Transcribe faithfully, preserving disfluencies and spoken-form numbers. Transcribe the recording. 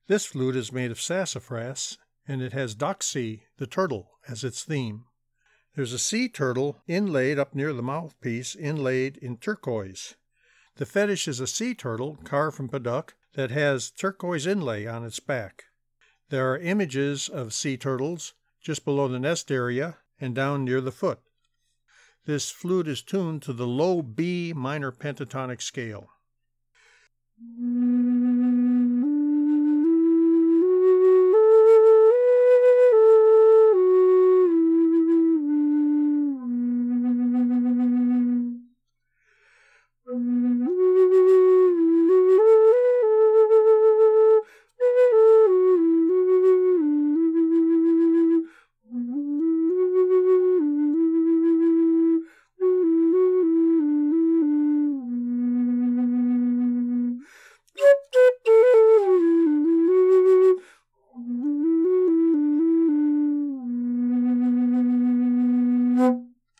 This flute is made of sassafras, and it has Doxy, the turtle, as its theme. There's a sea turtle inlaid up near the mouthpiece, inlaid in turquoise. The fetish is a sea turtle carved from Paduk that has turquoise inlay on its back. There are images of sea turtles just below the nest area and down near the foot. This flute is tuned to the low B minor pentatonic scale.